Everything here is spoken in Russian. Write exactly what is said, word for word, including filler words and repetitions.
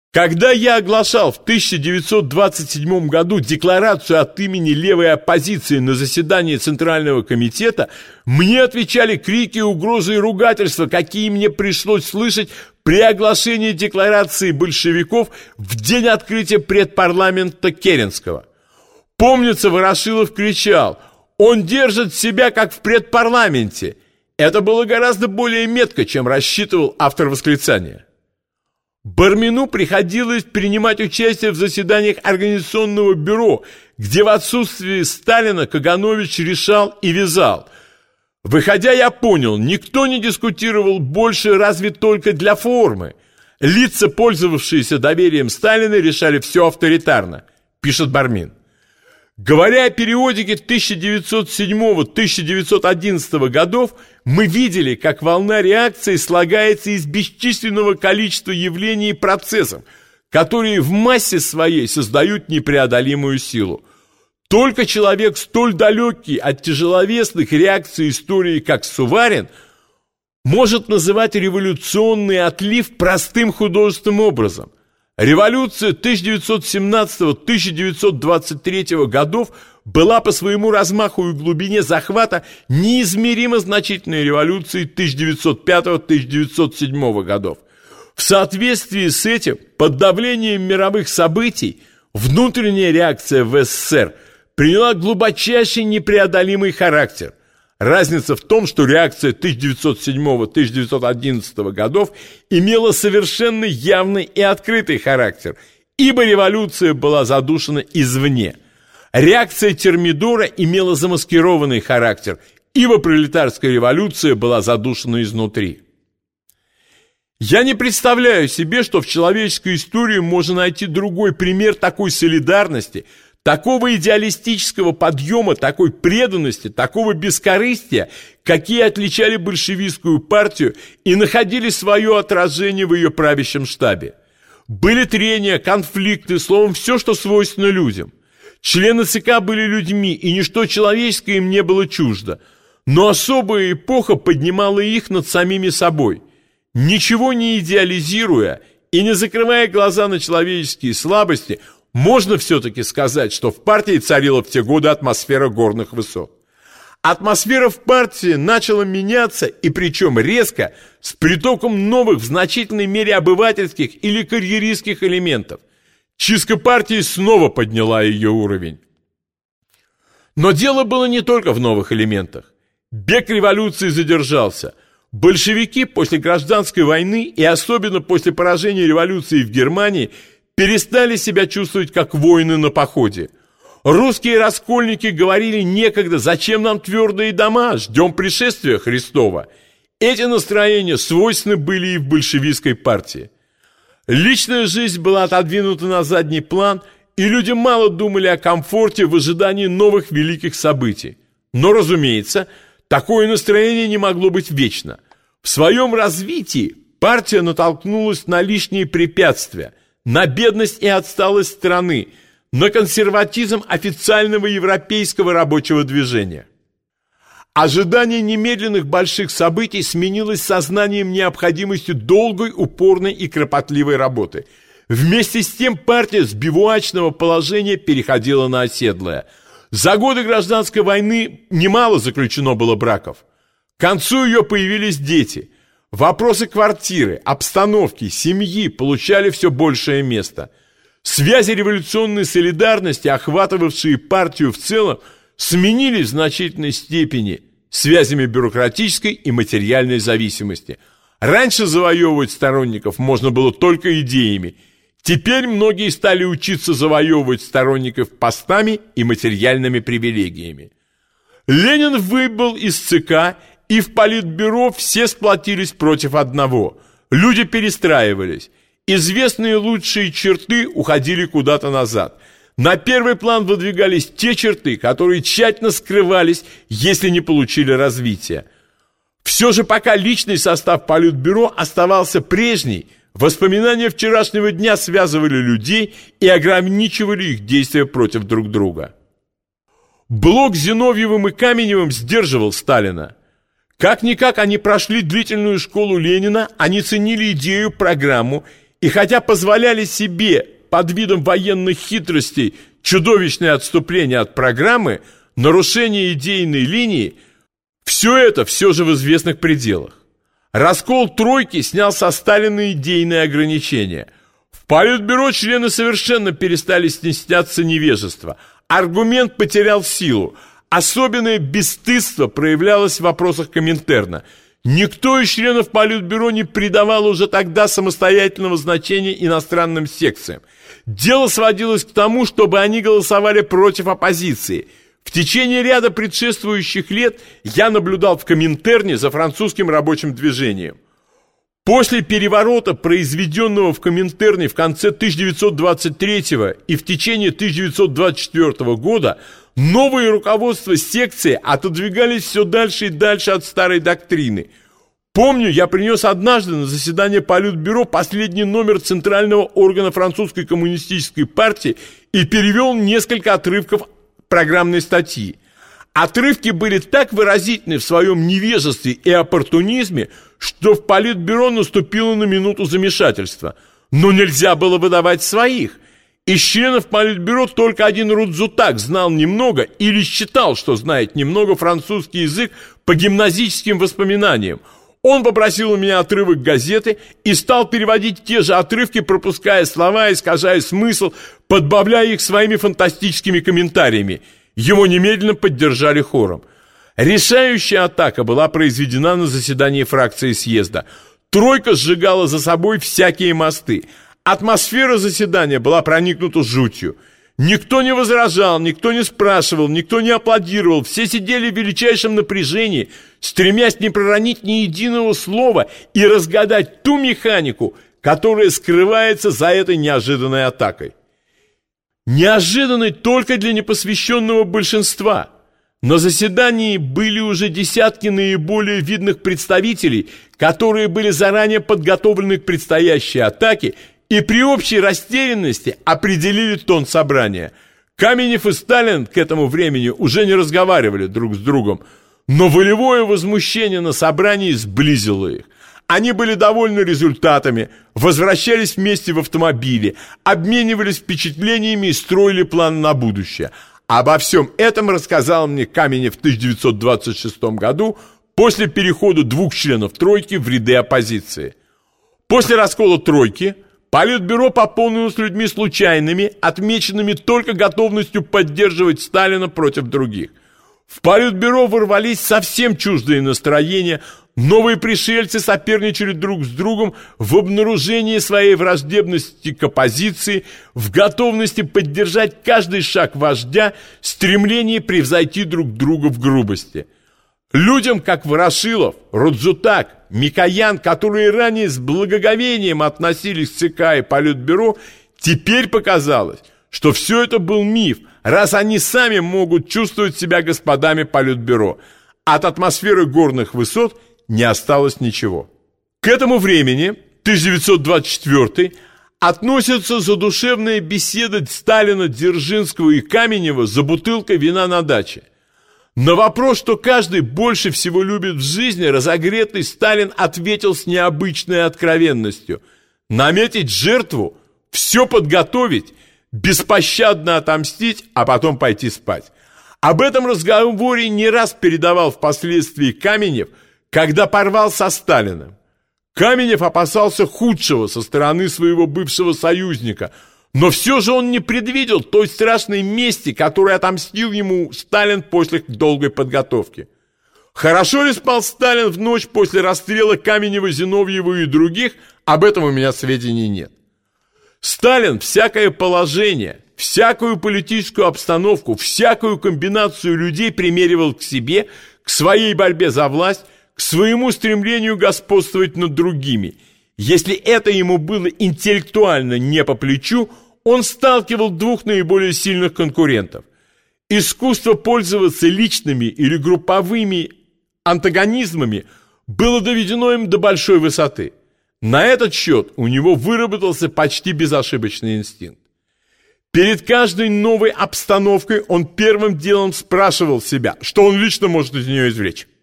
Когда я оглашал в тысяча девятьсот двадцать седьмом году декларацию от имени левой оппозиции на заседании Центрального комитета, мне отвечали крики, угрозы и ругательства, какие мне пришлось слышать при оглашении декларации большевиков в день открытия предпарламента Керенского. Помнится, Ворошилов кричал: «Он держит себя, как в предпарламенте». Это было гораздо более метко, чем рассчитывал автор восклицания. Бармину приходилось принимать участие в заседаниях Организационного бюро, где в отсутствие Сталина Каганович решал и вязал. Выходя, я понял, никто не дискутировал больше, разве только для формы. Лица, пользовавшиеся доверием Сталина, решали все авторитарно, пишет Бармин. Говоря о периодике тысяча девятьсот седьмого — тысяча девятьсот одиннадцатого годов, мы видели, как волна реакции слагается из бесчисленного количества явлений и процессов, которые в массе своей создают непреодолимую силу. Только человек, столь далекий от тяжеловесных реакций истории, как Суварин, может называть революционный отлив простым художественным образом. Революция тысяча девятьсот семнадцатого — тысяча девятьсот двадцать третьего годов была по своему размаху и глубине захвата неизмеримо значительной революцией тысяча девятьсот пятого — тысяча девятьсот седьмого годов. В соответствии с этим, под давлением мировых событий, внутренняя реакция в СССР приняла глубочайший непреодолимый характер. Разница в том, что реакция тысяча девятьсот седьмого — тысяча девятьсот одиннадцатого годов имела совершенно явный и открытый характер, ибо революция была задушена извне. Реакция Термидора имела замаскированный характер, ибо пролетарская революция была задушена изнутри. Я не представляю себе, что в человеческой истории можно найти другой пример такой солидарности, такого идеалистического подъема, такой преданности, такого бескорыстия, какие отличали большевистскую партию и находили свое отражение в ее правящем штабе. Были трения, конфликты, словом, все, что свойственно людям. Члены ЦК были людьми, и ничто человеческое им не было чуждо. Но особая эпоха поднимала их над самими собой. Ничего не идеализируя и не закрывая глаза на человеческие слабости, можно все-таки сказать, что в партии царила в те годы атмосфера горных высот. Атмосфера в партии начала меняться, и причем резко, с притоком новых в значительной мере обывательских или карьеристских элементов. Чистка партии снова подняла ее уровень. Но дело было не только в новых элементах. Бег революции задержался. Большевики после гражданской войны и особенно после поражения революции в Германии перестали себя чувствовать как воины на походе. Русские раскольники говорили некогда: «Зачем нам твердые дома? Ждем пришествия Христова». Эти настроения свойственны были и в большевистской партии. Личная жизнь была отодвинута на задний план, и люди мало думали о комфорте в ожидании новых великих событий. Но, разумеется, такое настроение не могло быть вечно. В своем развитии партия натолкнулась на лишние препятствия, на бедность и отсталость страны, на консерватизм официального европейского рабочего движения. Ожидание немедленных больших событий сменилось сознанием необходимости долгой, упорной и кропотливой работы. Вместе с тем партия с бивуачного положения переходила на оседлое. За годы гражданской войны немало заключено было браков. К концу ее появились дети. Вопросы квартиры, обстановки, семьи получали все большее место. Связи революционной солидарности, охватывавшие партию в целом, сменились в значительной степени связями бюрократической и материальной зависимости. Раньше завоевывать сторонников можно было только идеями. Теперь многие стали учиться завоевывать сторонников постами и материальными привилегиями. Ленин выбыл из ЦК, и в Политбюро все сплотились против одного. Люди перестраивались. Известные лучшие черты уходили куда-то назад. На первый план выдвигались те черты, которые тщательно скрывались, если не получили развития. Все же пока личный состав Политбюро оставался прежний, воспоминания вчерашнего дня связывали людей и ограничивали их действия против друг друга. Блок Зиновьевым и Каменевым сдерживал Сталина. Как-никак они прошли длительную школу Ленина, они ценили идею, программу И хотя позволяли себе под видом военных хитростей чудовищное отступление от программы, нарушение идейной линии, все это все же в известных пределах. Раскол тройки снял со Сталина идейные ограничения. В Политбюро члены совершенно перестали стесняться невежества. Аргумент потерял силу. Особенное бесстыдство проявлялось в вопросах Коминтерна. Никто из членов Политбюро не придавал уже тогда самостоятельного значения иностранным секциям. Дело сводилось к тому, чтобы они голосовали против оппозиции. В течение ряда предшествующих лет я наблюдал в Коминтерне за французским рабочим движением. После переворота, произведенного в Коминтерне в конце тысяча девятьсот двадцать третьего и в течение тысяча девятьсот двадцать четвёртого года, новые руководства секции отодвигались все дальше и дальше от старой доктрины. Помню, я принес однажды на заседание Политбюро последний номер центрального органа французской коммунистической партии и перевел несколько отрывков программной статьи. Отрывки были так выразительны в своем невежестве и оппортунизме, что в Политбюро наступило на минуту замешательства. Но нельзя было выдавать своих. Из членов Политбюро только один Рудзутак знал немного или считал, что знает немного французский язык по гимназическим воспоминаниям. Он попросил у меня отрывок газеты и стал переводить те же отрывки, пропуская слова, искажая смысл, подбавляя их своими фантастическими комментариями. Его немедленно поддержали хором. Решающая атака была произведена на заседании фракции съезда. Тройка сжигала за собой всякие мосты. Атмосфера заседания была проникнута жутью. Никто не возражал, никто не спрашивал, никто не аплодировал. Все сидели в величайшем напряжении, стремясь не проронить ни единого слова и разгадать ту механику, которая скрывается за этой неожиданной атакой. Неожиданной только для непосвященного большинства. На заседании были уже десятки наиболее видных представителей, которые были заранее подготовлены к предстоящей атаке и при общей растерянности определили тон собрания. Каменев и Сталин к этому времени уже не разговаривали друг с другом, но волевое возмущение на собрании сблизило их. Они были довольны результатами, возвращались вместе в автомобиле, обменивались впечатлениями и строили план на будущее. Обо всем этом рассказал мне Каменев в тысяча девятьсот двадцать шестом году после перехода двух членов тройки в ряды оппозиции. После раскола тройки Политбюро пополнилось людьми случайными, отмеченными только готовностью поддерживать Сталина против других. В Политбюро ворвались совсем чуждые настроения, новые пришельцы соперничали друг с другом в обнаружении своей враждебности к оппозиции, в готовности поддержать каждый шаг вождя, стремлении превзойти друг друга в грубости. Людям, как Ворошилов, Рудзутак, Микоян, которые ранее с благоговением относились к ЦК и Политбюро, теперь показалось, что все это был миф, раз они сами могут чувствовать себя господами Политбюро. От атмосферы горных высот не осталось ничего. К этому времени, тысяча девятьсот двадцать четвёртый, относится задушевная беседа Сталина, Дзержинского и Каменева за бутылкой вина на даче. На вопрос, что каждый больше всего любит в жизни, разогретый Сталин ответил с необычной откровенностью: наметить жертву, все подготовить, беспощадно отомстить, а потом пойти спать. Об этом разговоре не раз передавал впоследствии Каменев, когда порвал со Сталиным. Каменев опасался худшего со стороны своего бывшего союзника, но все же он не предвидел той страшной мести, которой отомстил ему Сталин после долгой подготовки. Хорошо ли спал Сталин в ночь после расстрела Каменева, Зиновьева и других, об этом у меня сведений нет. Сталин всякое положение, всякую политическую обстановку, всякую комбинацию людей примеривал к себе, к своей борьбе за власть, к своему стремлению господствовать над другими. Если это ему было интеллектуально не по плечу, он сталкивал двух наиболее сильных конкурентов. Искусство пользоваться личными или групповыми антагонизмами было доведено им до большой высоты. На этот счет у него выработался почти безошибочный инстинкт. Перед каждой новой обстановкой он первым делом спрашивал себя, что он лично может из нее извлечь.